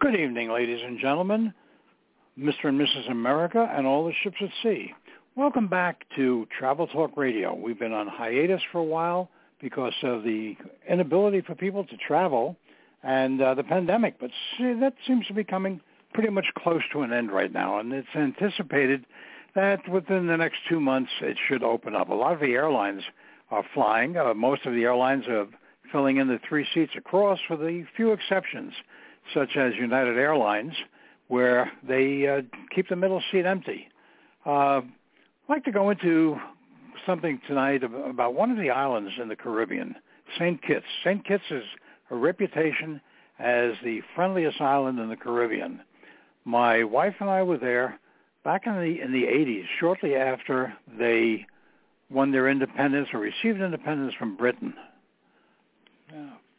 Good evening, ladies and gentlemen, Mr. and Mrs. America, and all the ships at sea. Welcome back to Travel Talk Radio. We've been on hiatus for a while because of the inability for people to travel and the pandemic, but that seems to be coming pretty much close to an end right now, and it's anticipated that within the next 2 months it should open up. A lot of the airlines are flying. Most of the airlines are filling in the 3 seats across, with a few exceptions, such as United Airlines, where they keep the middle seat empty. I'd like to go into something tonight about one of the islands in the Caribbean, St. Kitts. St. Kitts has a reputation as the friendliest island in the Caribbean. My wife and I were there back in the 80s, shortly after they won their independence or received independence from Britain.